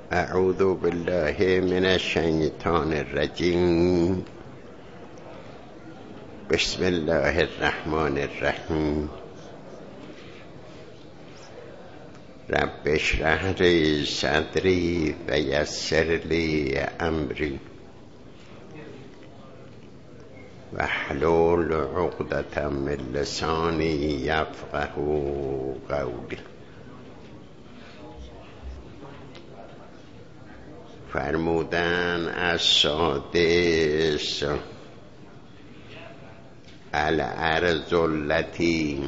اعوذ بالله من الشیطان الرجیم. بسم الله الرحمن الرحیم. رب اشرح لی صدری و یسر لی امری واحلل عقدة من لسانی یفقهوا قولی. فرمودن از سادس الارض التي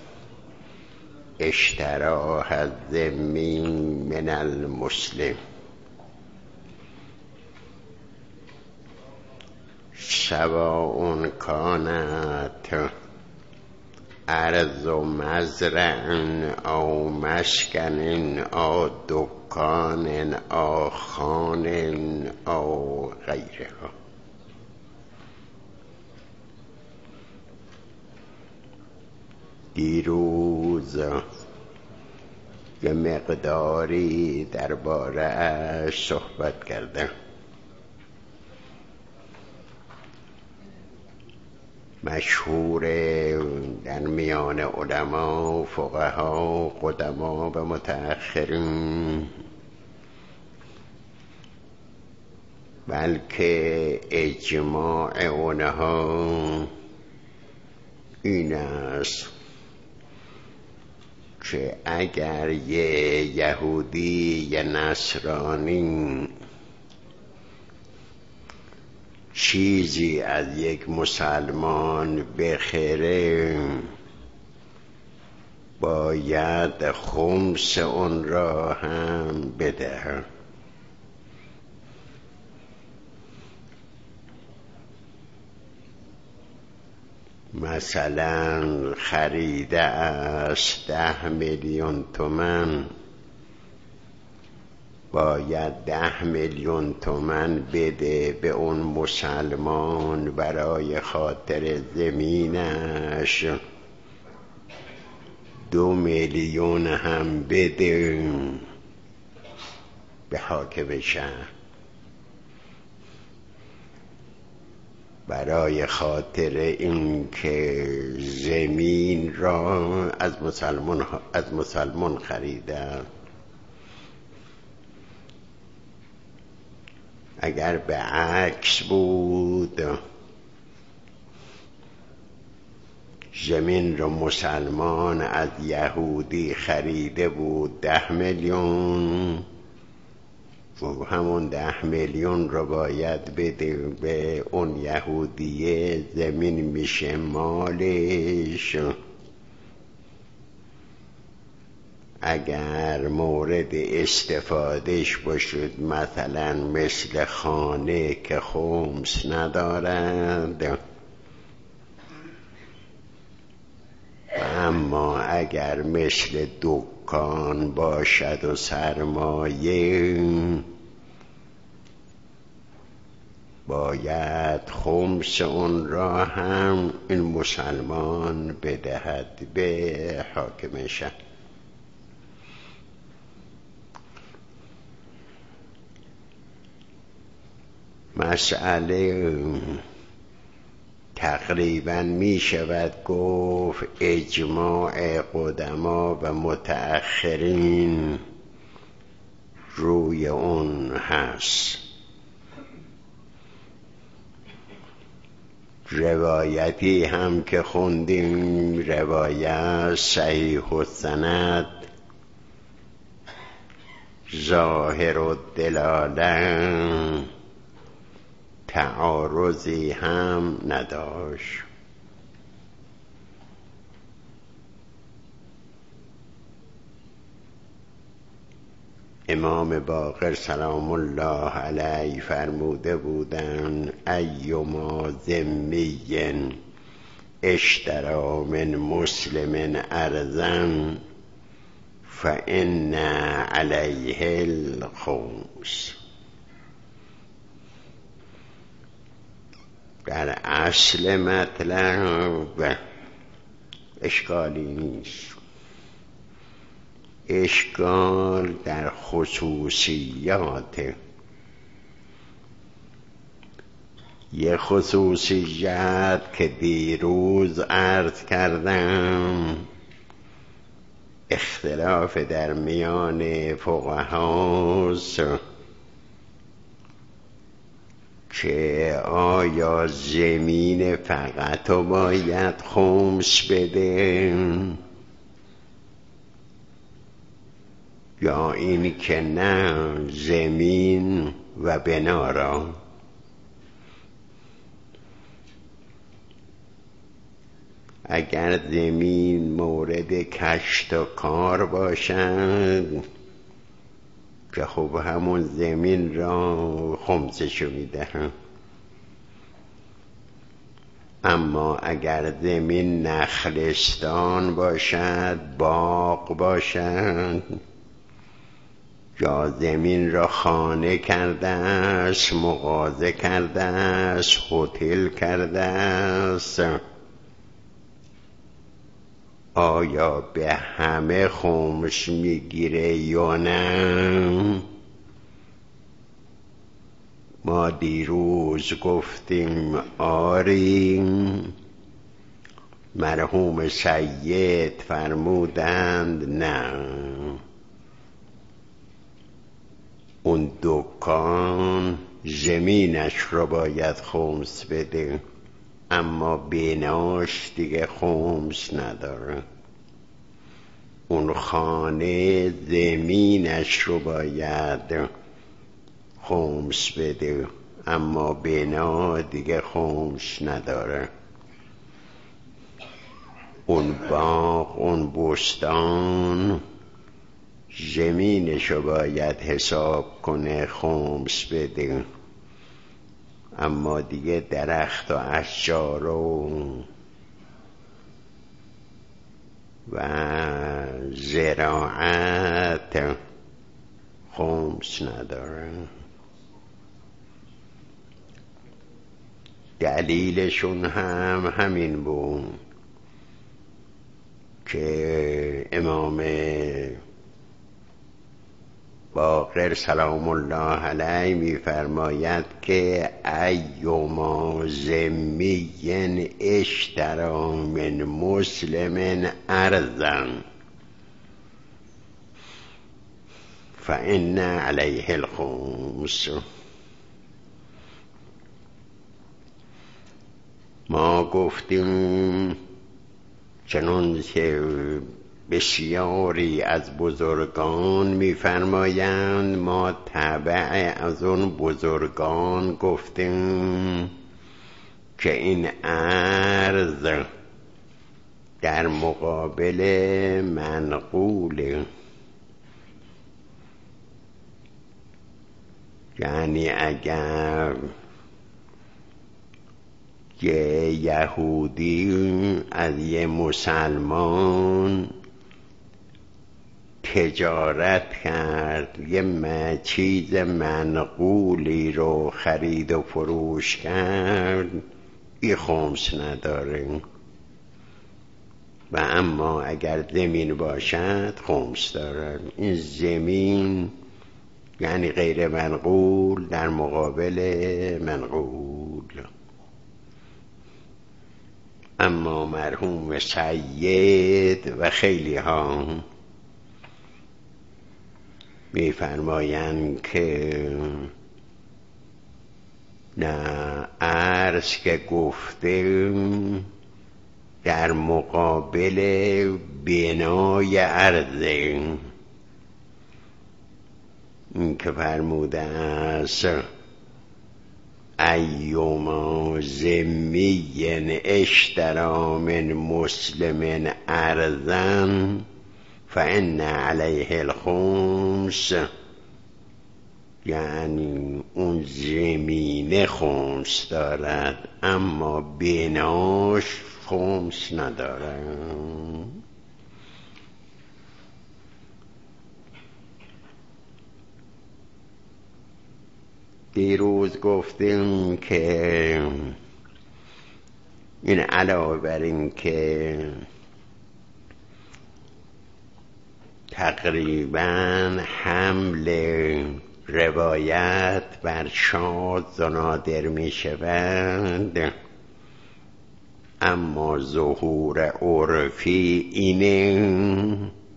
اشتراها الذمی من المسلم سواء كانت ارض مزرع او مسکن او دکان او خان او غیرها. دیروز یه مقداری درباره اش صحبت کردم. مشهور در میان علما، فقها، قدما و متأخرین، بلکه اجماع اونها این است که اگر یه یهودی یا نصرانی چیزی از یک مسلمان بخره، باید خمس اون را هم بده. مثلا خریده است 10 میلیون تومان، باید 10 میلیون تومان بده به اون مسلمان برای خاطر زمینش. 2 میلیون هم بده به حاکم شهر برای خاطر اینکه زمین را از مسلمان خریده. اگر به عکس بود، زمین را مسلمان از یهودی خریده بود 10 میلیون، و همون 10 میلیون رو باید بده به اون یهودیه، زمین میشه مالش. اگر مورد استفادهش باشد، مثلا مثل خانه که خمس ندارد، اما اگر مثل دکان باشد و سرمایه، باید خمس اون را هم این مسلمان بدهد به حاکم شهر. مسئله تقریبا می شود گفت اجماع قدما و متأخرین روی اون هست. روایتی هم که خوندیم، روایت صحیح السند، ظاهر الدلاله، تعارضی هم نداشت. امام باقر سلام الله علیه فرموده بودند: ایما ذمی اشتری من مسلم ارضا فان علیه الخمس. در اصل مطلب اشکالی نیست. اشکال در خصوصیات. یه خصوصیت که دیروز عرض کردم، اختلاف در میان فقهاست که آیا زمین فقط رو باید خمس بده یا این که نه، زمین و بنا را. اگر زمین مورد کشت و کار باشد که خب همون زمین را خمسشو میدهم، اما اگر زمین نخلستان باشد، باغ باشد، یا زمین را خانه کرده است، مغازه کرده است، هتل کرده است، آیا به همه خمس میگیره یا نه؟ ما دیروز گفتیم آریم، مرحوم سید فرمودند نه، اون دکان زمینش رو باید خمس بده، اما بناش دیگه خمس نداره. اون خانه زمینش رو باید خمس بده، اما بنا دیگه خمس نداره. اون باغ، اون بستان زمینش رو باید حساب کنه، خمس بده، اما دیگه درخت و اشجار و زراعت خمس نداره. دلیلشون هم همین بود که امام باقر سلام الله علیه میفرماید که ایما ذمی اشتری من مسلم ارضا فان علیه الخمس. ما گفتیم چنان که بسیاری از بزرگان میفرمایند، ما تبع از اون بزرگان گفتیم که این ارض در مقابل منقول، یعنی اگر یه یهودی از یه مسلمان تجارت کرد، یه چیز منقولی رو خرید و فروش کرد، این خمس نداره. و اما اگر زمین باشد خمس داره. این زمین یعنی غیر منقول در مقابل منقول. اما مرحوم سید و خیلی ها میفرمایند که نه، عرض که گفته در مقابل بنای عرضه، این که فرموده است ایما ذمی اشتری من مسلم ارضا فان علیه الخمس، یعنی اون زمینه خمس دارد اما بناش خمس ندارد. دیروز گفتیم که این علاوه بر این که تقریبا حمل روایت بر شاذ و نادر می شود، اما ظهور عرفی اینه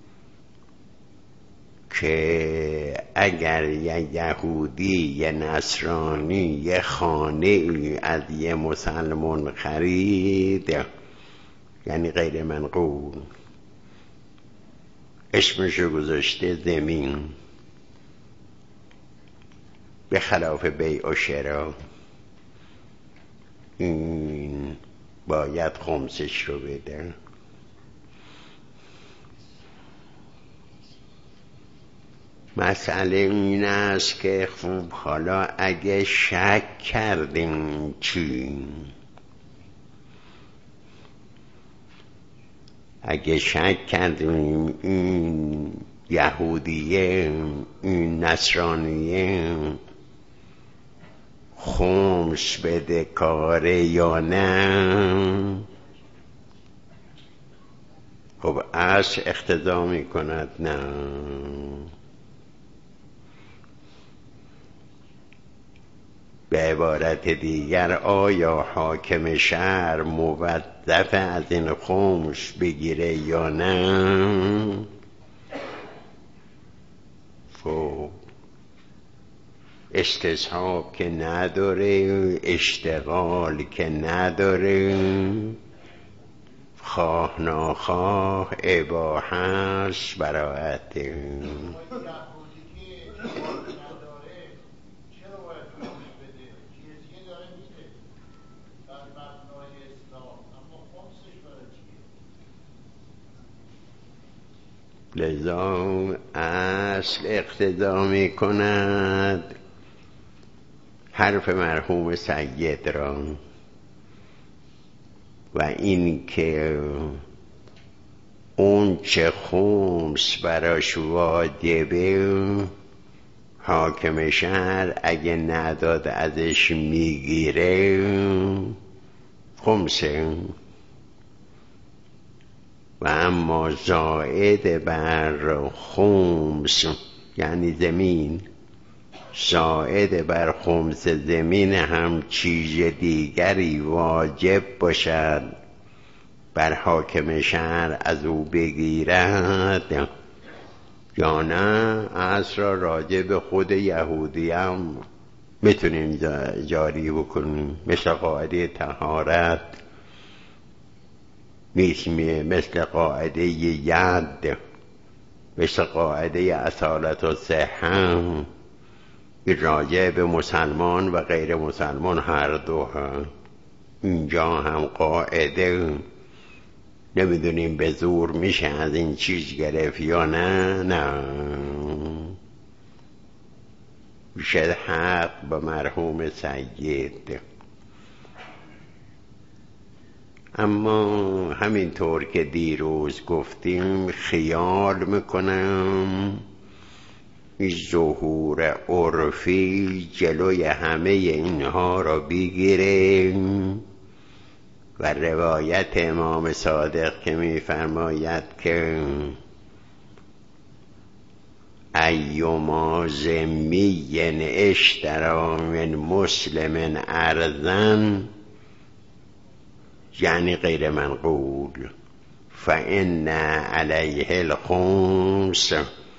که اگر یه یهودی یه نصرانی یه خانه از یه مسلمان خرید، یعنی غیر منقول، اسمشو گذاشته زمین، به خلاف بیع و شرا، این باید خمسش رو بده. مسئله این است که خوب حالا اگه شک کردیم چی؟ اگه شک کردیم این یهودیه این نصرانیه خمس بده کاره یا نه، خب اصل اقتضا می کند نه. به عبارت دیگر آیا حاکم شهر موظف از این خمس بگیره یا نه؟ خب استصحاب که نداره، اشتغال که نداره، خواه ناخواه اباحه است، براعته. لذا اصل اقتضا می کند حرف مرحوم سید را، و این که اون چه خمس براش واجبه، حاکم شهر اگه نداد ازش میگیره خمسه، و اما زائد بر خمس یعنی زمین، زائد بر خمس زمین هم چیز دیگری واجب باشد بر حاکم شهر از او بگیرد یا نه، اصل را راجع به خود یهودی هم میتونیم جاری بکنیم. مثل قاعده طهارت نیست، مثل قاعده ید، مثل قاعده اصالت و صحه، راجع به مسلمان و غیر مسلمان هر دو هم. اینجا هم قاعده نمیدونیم به زور میشه از این چیز گرفت یا نه. نه میشه حق به مرحوم سید. اما همینطور که دیروز گفتیم خیال میکنم ظهور عرفی جلوی همه اینها را بگیره و روایت امام صادق که میفرماید که ایما ذمی اشتری من مسلم ارضا، یعنی غیر منقول، فإن علیه الخمس،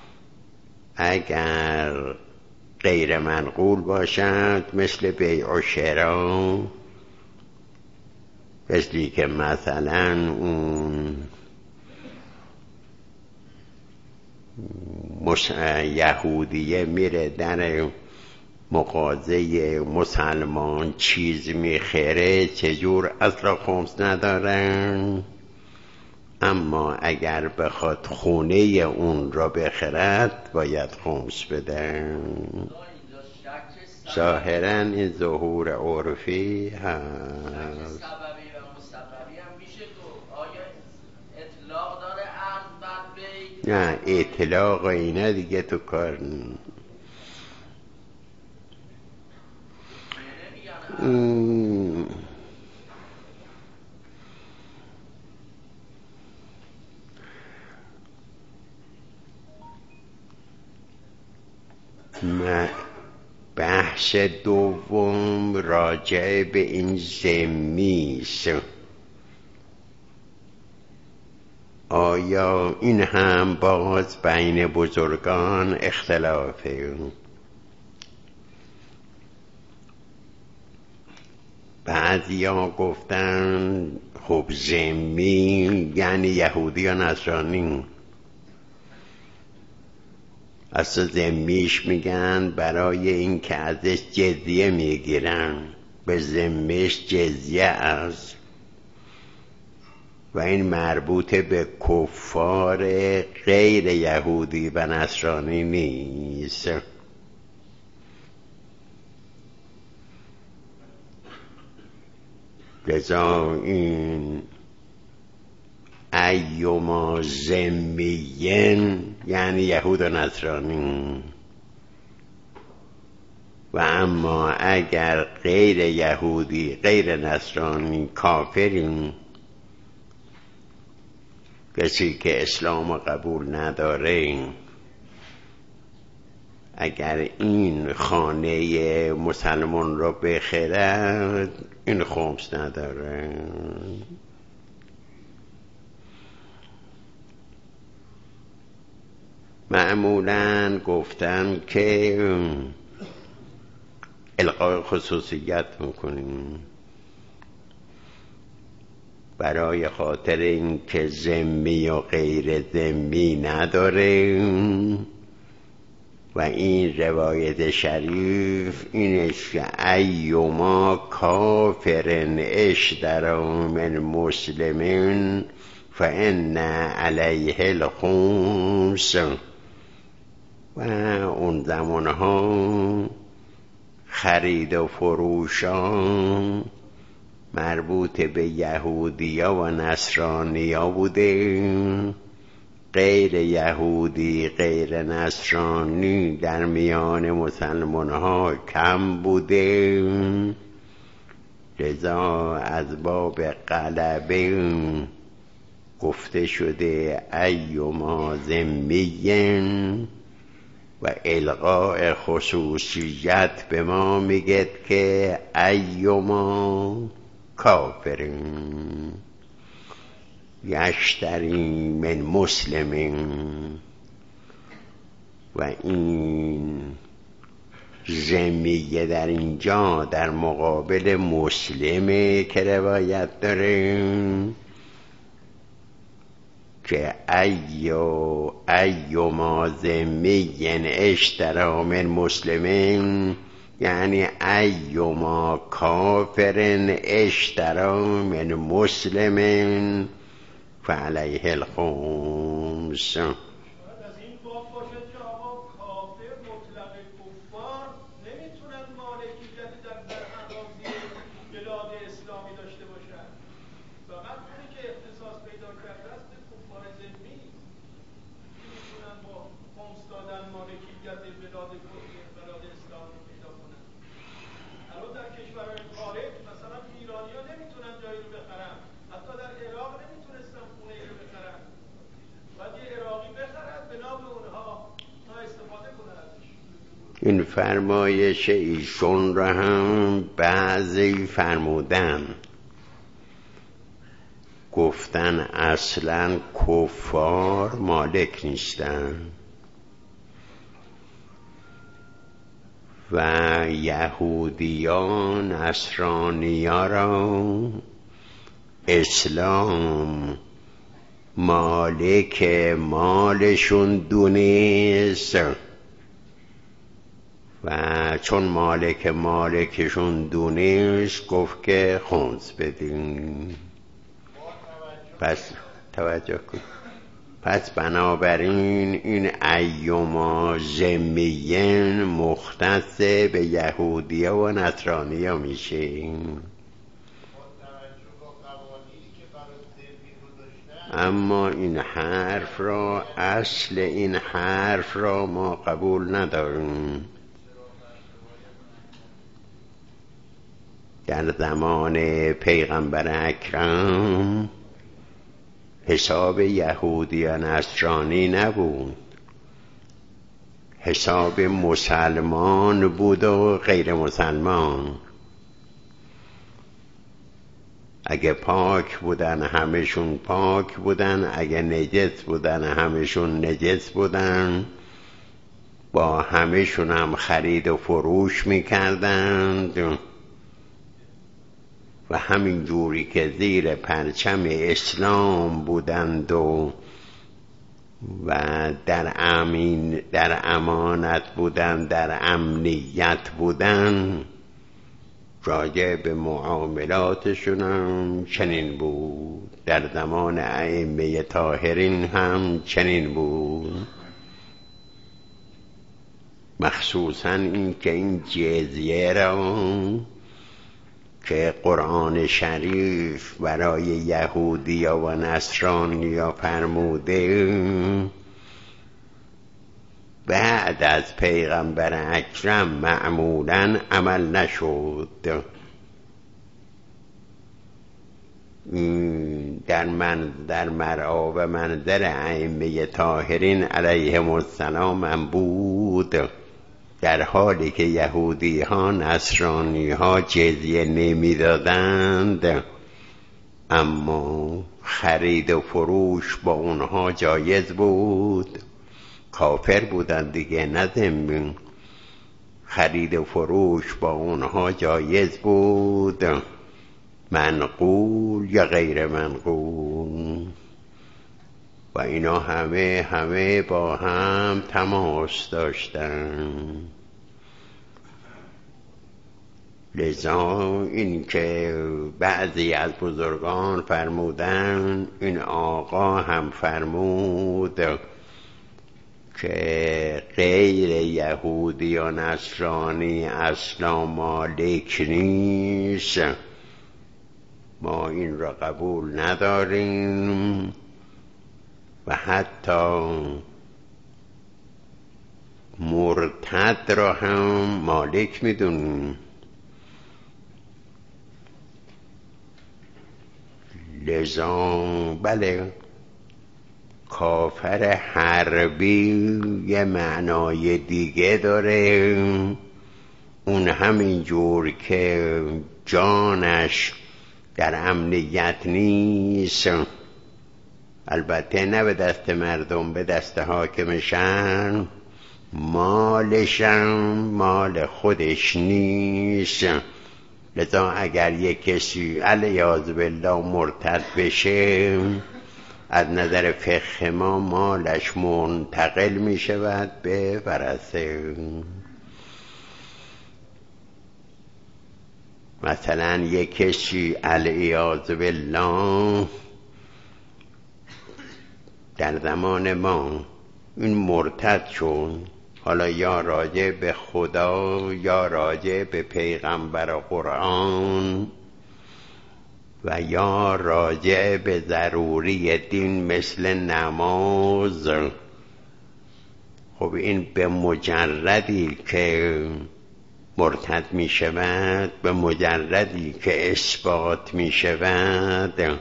اگر غیر منقول باشد مثل بیع و شرا، مثلی که مثلا اون یهودیه میره در مغازه مسلمان چیز میخره، چجور اصلا خمس ندارن، اما اگر بخواد خونه اون را بخرد باید خمس بدن. ظاهراً این ظهور عرفی هست. سببی و مسببی هم میشه گفت. آیا اطلاق داره عرض بعد نه اطلاق و اینا دیگه تو کار بحث دوم راجع به این ذمیست. آیا این هم باز بین بزرگان اختلافه؟ بعضیا گفتن خب ذمی یعنی یهودی یا نصرانی. اصلا ذمیش میگن برای این که ازش جزیه میگیرن، به ذمیش جزیه است و این مربوط به کفار غیر یهودی و نصرانی نیست. لذا این ایما ذمیین یعنی یهود و نصرانی، و اما اگر غیر یهودی غیر نصرانی کافرین، کسی که اسلام قبول نداره، اگر این خانه مسلمان را بخرد این خمس نداره. معمولاً گفتن که الغای خصوصیت میکنیم برای خاطر این که ذمی و غیر ذمی نداره، و این روایت شریف اینش که ایما کافرن اشترا من مسلمین فان علیه الخمس. و اون زمانها خرید و فروشان مربوط به یهودیا و نصرانیا بوده، غیر یهودی غیر نصرانی در میان مسلمان ها کم بوده. لذا از باب غلبه گفته شده ایما ذمیین، و الغاء خصوصیت به ما میگه که ایما کافرین یشتری من مسلمین. و این ذمیه در اینجا در مقابل مسلمه که روایت داره که ایما ذمیین اشترا من مسلمین یعنی ایما کافرن اشترا من مسلمین فعلیه الخمس. از این باب باشه که آقا کافر مطلق کفار نمیتونن مالکیتی در اراضی بلاد اسلامی داشته باشن، فقط اونی که اختصاص پیدا کرده است به کفار ذمی میتونن با خمس دادن مالکیت بلاد اسلامی پیدا کنن. الان در کشورهای خارج مثلا ایرانی‌ها نمیتونن جایی رو بخرن، حتی در عراق نمیتونستن خونه رو بخرن، باید یه عراقی بخرن به نام اونها تا استفاده کنن ازش. این فرمایش ایشون را هم بعضی فرمودن، گفتن اصلا کفار مالک نیستن و یهودیان نصرانیان را اسلام مالک مالشون دونست، و چون مالکشون دونست گفت که خمس بدین. پس توجه کن، پس بنابراین این ایما ذمیین مختص به یهودیا و نصرانیا میشه. اما این حرف را، اصل این حرف را ما قبول نداریم. در زمان پیغمبر اکرم حساب یهودی و نصرانی نبود، حساب مسلمان بود و غیر مسلمان. اگه پاک بودن همشون پاک بودن، اگه نجس بودن همشون نجس بودن، با همشون هم خرید و فروش میکردند و همین جوری که زیر پرچم اسلام بودند و در امانت بودند، در امنیت بودند، راجع به معاملاتشون هم چنین بود. در زمان ائمه طاهرین هم چنین بود. مخصوصا این که این جزیه را که قرآن شریف برای یهودیا و نصرانیا فرموده، بعد از پیغمبر اکرم معمولاً عمل نشد. در مرعا و منظر ائمه طاهرین علیهم السلام هم بود، در حالی که یهودی ها نصرانی ها جزیه نمی دادند، اما خرید و فروش با اونها جایز بود. کافر بودند دیگه، نه ذمه. خرید و فروش با اونها جایز بود، منقول یا غیر منقول، و اینا همه با هم تماس داشتن. لذا این که بعضی از بزرگان فرمودن، این آقا هم فرمود که غیر یهودی یا نصرانی اصلا مالک نیست، ما این را قبول نداریم و حتی مرتد را هم مالک میدونیم. لذا بله، کافر حربی یه معنای دیگه داره، اون همین جور که جانش در امنیت نیست، البته نه به دست مردم، به دست حاکم شهر، مالشم مال خودش نیست. لذا اگر یک کسی علیاذ بالله مرتد بشه، از نظر فقه ما مالش منتقل می شود به ورثه. مثلا یک کسی علیاذ بالله در زمان ما این مرتد شد، حالا یا راجع به خدا یا راجع به پیغمبر قرآن و یا راجع به ضروری دین مثل نماز، خب این به مجردی که مرتد می شود، به مجردی که اثبات می شود،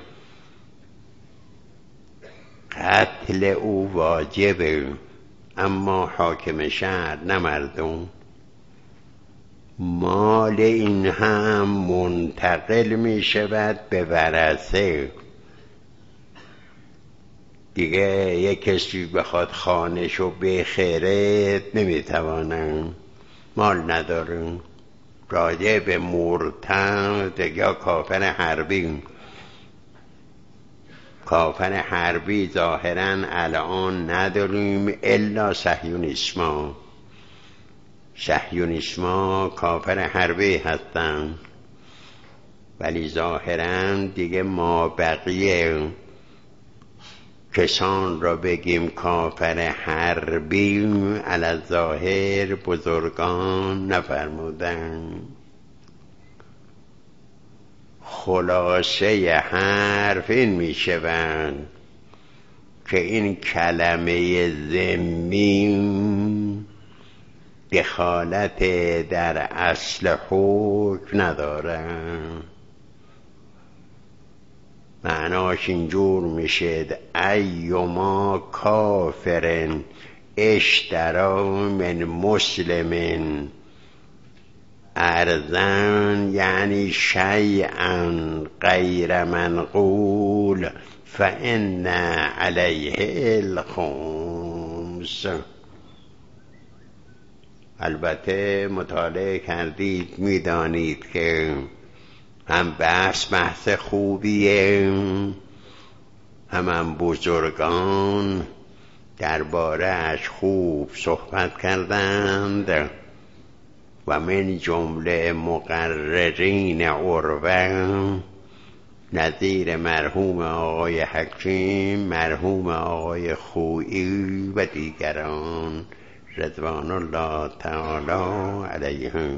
قتل او واجبه، اما حاکم شهر نه مردم. مال این هم منتقل می شود به ورثه. دیگه یک کسی بخواد خانه‌شو بخره نمیتوانه، مال نداره. راجع به مرتد یا کافر حربی، کافر حربی ظاهراً الان نداریم الا صهیونیسما. صهیونیسما کافر حربی هستن، ولی ظاهراً دیگه ما بقیه کسان را بگیم کافر حربی، علی الظاهر بزرگان نفرمودن. خلاصه حرف این می شوند که این کلمه ذمی دخالت در اصل حکم ندارد. معناش اینجور میشه: ایما کافرن اشترا من مسلم ارزن یعنی شیئا غیر منقول فإن علیه الخمس. البته مطالعه کردید میدانید که هم بحث خوبیه، هم بزرگان درباره‌اش خوب صحبت کردند و من جمله مقررین عروه نظیر مرحوم آقای حکیم، مرحوم آقای خویی و دیگران رضوان الله تعالی علیهم.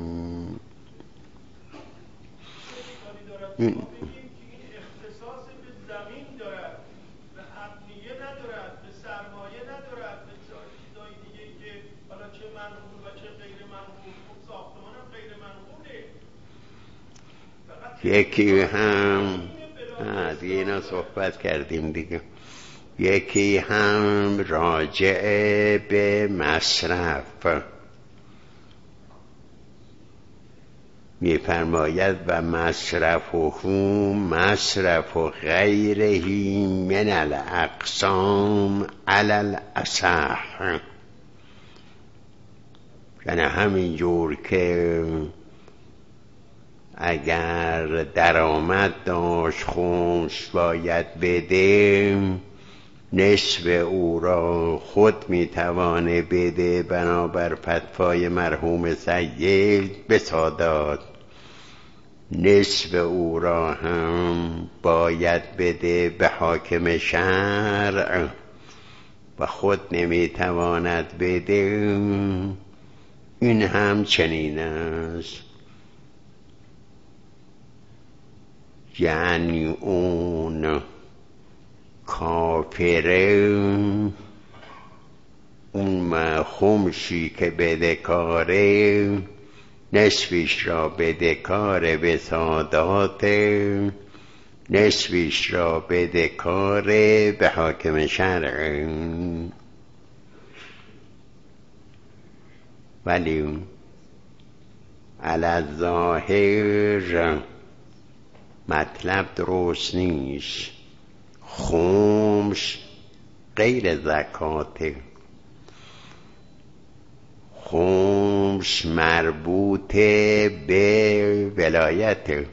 این اختصاص به زمین دارد، به ابنیه ندارد، به سرمایه ندارد، به چیزای دیگه که حالا چه منقول و چه غیر منقول. خب ساختمان هم غیر منقوله. یکی هم دیگه اینا صحبت کردیم دیگه. یکی هم راجع به مصرف می‌فرماید و مصرفه مصرف غیره من الاقسام علی الاصح، یعنی همین جور که اگر درآمد داشت خمس باید بده، نصف او را خود میتوانه بده بنابر فتوای مرحوم سید به سادات، نصف او را هم باید بده به حاکم شرع و خود نمیتواند بده. این هم چنین است، یعنی اون کافره اون خمشی که بدهکاره نصفش را بدهکار به سادات، نصفش را بدهکار به حاکم شرع. ولی علی الظاهر مطلب درست نیست. خمس غیر زکاته، خمس مربوط به ولایته،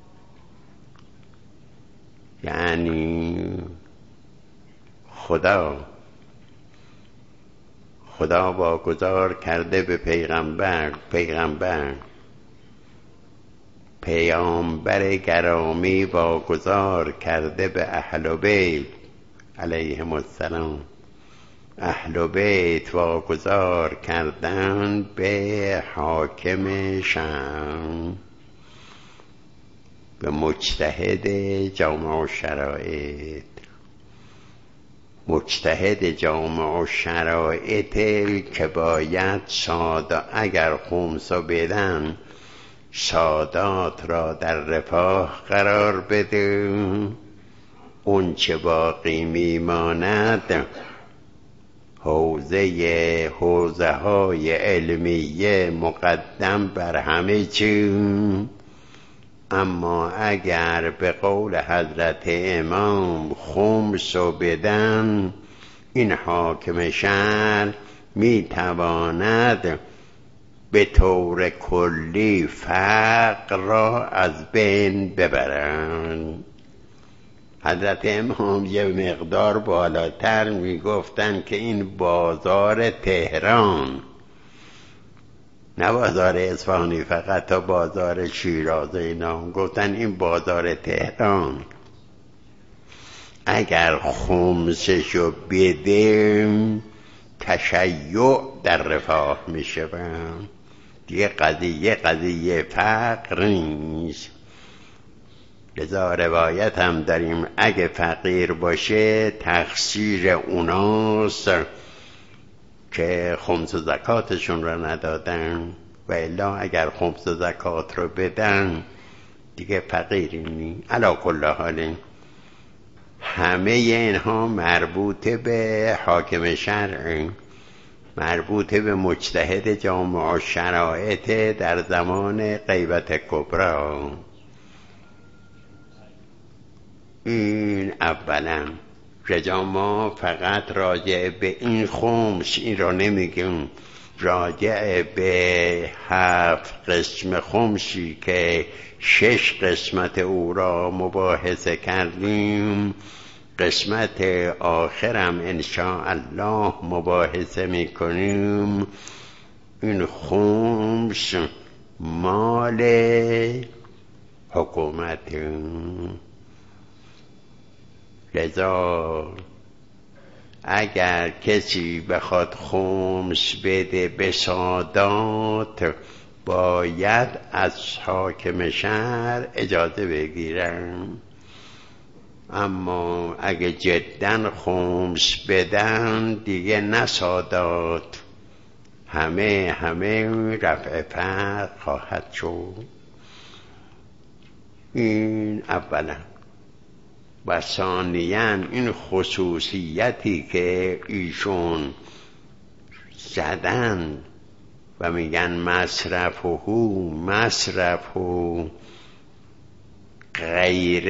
یعنی خدا واگذار کرده به پیامبر گرامی واگذار کرده به اهل بیت علیهم السلام، اهل بیت واگذار کردن به حاکم شرع، به مجتهد جامع الشرایط. مجتهد جامع الشرایط که باید اگر خمسا بدن سادات را در رفاه قرار بده، اون چه باقی میماند حوزه های علمیه مقدم بر همه چی. اما اگر به قول حضرت امام خمسو بدن، این حاکم شرع میتواند به طور کلی فقر را از بین ببرند. حضرت امام یه مقدار بالاتر میگفتن که این بازار تهران، نه بازار اصفهانی فقط، تا بازار شیراز اینا، گفتن این بازار تهران اگر خمسشو بده تشیع در رفاه میشه، دیگه قضیه فقر نیست. لذا روایت هم داریم اگه فقیر باشه تقصیر اوناست که خمس و زکاتشون رو ندادن، و الا اگر خمس و زکات رو بدن دیگه فقیری نی. علا کل حال همه اینها مربوط به حاکم شرع. مربوط به مجتهد جامع شرایط در زمان غیبت کبری. این اولا. رجا ما فقط راجع به این خمس این را نمیگیم، راجع به 7 قسم خمسی که 6 قسمت او را مباحثه کردیم، قسمت آخرم انشاءالله مباحثه میکنیم. این خمس مال حکومت. لذا اگر کسی بخواد خمس بده به سادات، باید از حاکم شهر اجازه بگیرن. اما اگه جداً خمس بدن دیگه نه سادات، همه رفع فرق خواهد شد. این اولا. و ثانیاً این خصوصیتی که ایشون زدن و میگن مصرف و غیر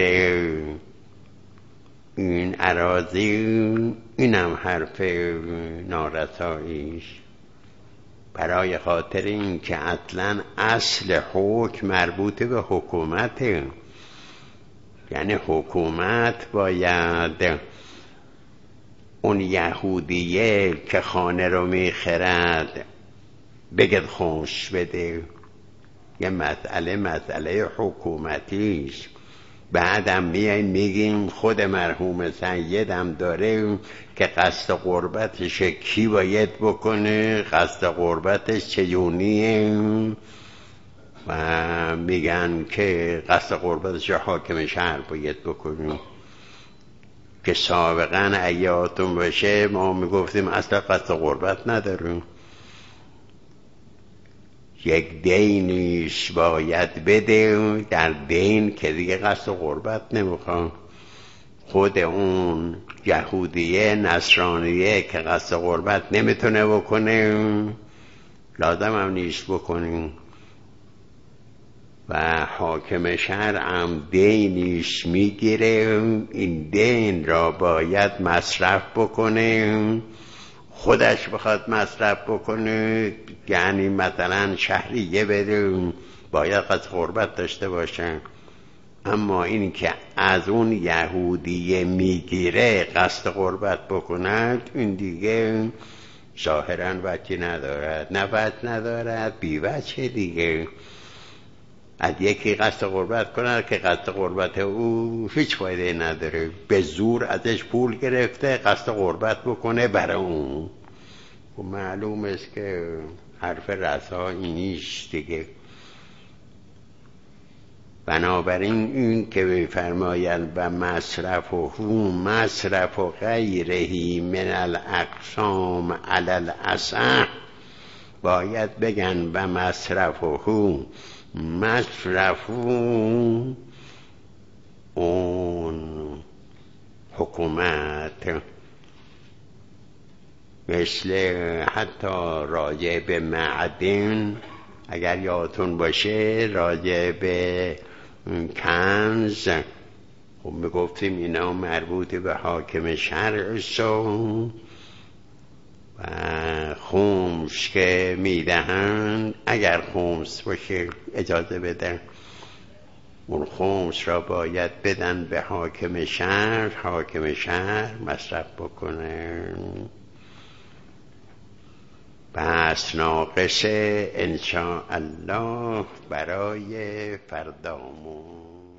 این اراضی، اینم حرف نارساییش، برای خاطر این که اصلاً اصل حکم مربوط به حکومته. یعنی حکومت باید اون یهودیه که خانه رو میخرد بگد خمس بده. یه مسئله حکومتیش. بعدم میگیم خود مرحوم سیدم داره که قصد قربتش کی باید بکنه، قصد قربتش چجونیه، و میگن که قصد قربتش حاکم شهر باید بکنیم. که سابقا ایاتون باشه ما میگفتیم اصلا قصد قربت نداریم، یک دینیش باید بده، در دین که دیگه قصد قربت نمیخوام. خود اون یهودیه نصرانیه که قصد قربت نمیتونه بکنه، لازم هم نیست بکنیم. و حاکم شهر هم دینیش میگیره، این دین را باید مصرف بکنه. خودش بخواد مصرف بکنه، یعنی مثلا شهریه بده، باید قصد قربت داشته باشه. اما این که از اون یهودیه میگیره قصد قربت بکند، این دیگه ظاهراً وجه ندارد، نه وجه ندارد، بی وجه دیگه. از یکی قصد قربت کند که قصد قربت او هیچ فایده نداره، به زور ازش پول گرفته قصد قربت بکنه برای اون. و معلوم است که حرف رسایی نیست دیگه. بنابراین این که بفرماید و مصرف و غیرهی من الاقسام علی الاصح، باید بگن و مصرف اون حکومت. مثل حتی راجع به معدن، اگر یادتون باشه راجع به کنز خب میگفتیم اینا مربوط به حاکم شرع و خمس که میدهند، اگر خمس باشه اجازه بدن، اون خمس را باید بدن به حاکم شهر مصرف بکنه. پس ناقص انشاءالله برای فردامون.